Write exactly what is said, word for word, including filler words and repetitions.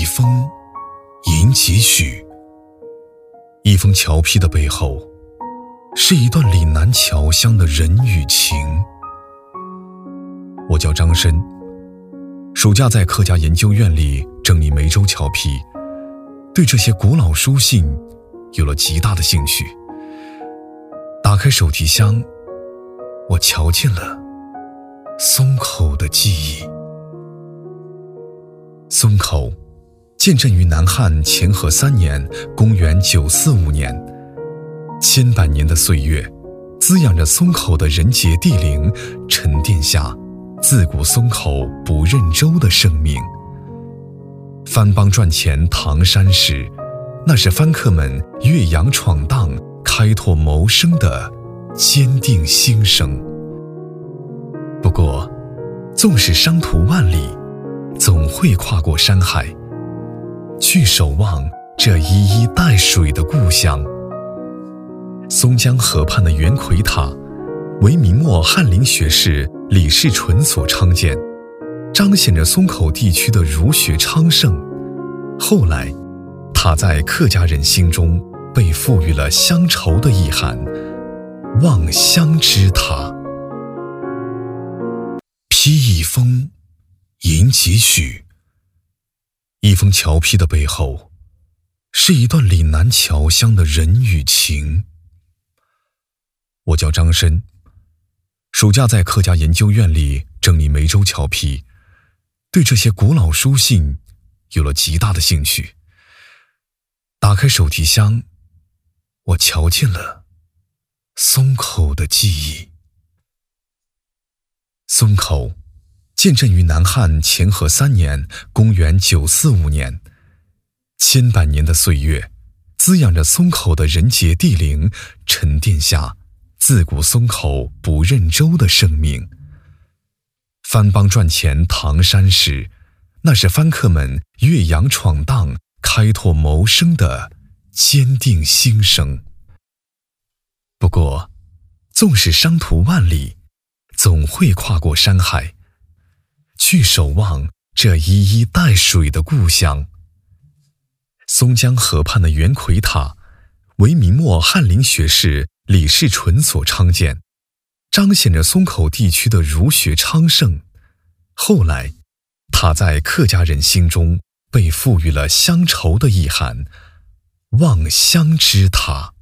风，吟几许。一封侨批的背后，是一段岭南侨乡的人与情。我叫张申，暑假在客家研究院里整理梅州侨批，对这些古老书信有了极大的兴趣。打开手提箱，我瞧见了松口的记忆。松口建镇于南汉乾和三年，公元九四五年。千百年的岁月，滋养着松口的人杰地灵，沉淀下自古松口不认州的盛名。番邦赚钱唐山时，那是番客们越洋闯荡、开拓谋生的坚定心声。不过，纵使商途万里，总会跨过山海，去守望这依依带水的故乡。松江河畔的圆奎塔，为明末翰林学士李世纯所昌建，彰显着松口地区的儒学昌盛。后来，塔在客家人心中被赋予了乡愁的意涵，望乡之塔。批一封，吟几许。一封侨批的背后，是一段岭南侨乡的人与情。我叫张申，暑假在客家研究院里整理梅州侨批，对这些古老书信有了极大的兴趣。打开手提箱，我瞧见了松口的记忆。松口建镇于南汉乾和三年，公元九四五年。千百年的岁月，滋养着松口的人杰地灵，沉淀下自古松口不认州的盛名。番邦赚钱唐山时，那是番客们越洋闯荡、开拓谋生的坚定心声。不过，纵使商途万里，总会跨过山海，去守望这依依带水的故乡。松江河畔的圆奎塔，为明末翰林学士李世纯所昌建，彰显着松口地区的儒学昌盛。后来，塔在客家人心中被赋予了乡愁的意涵，望乡之塔。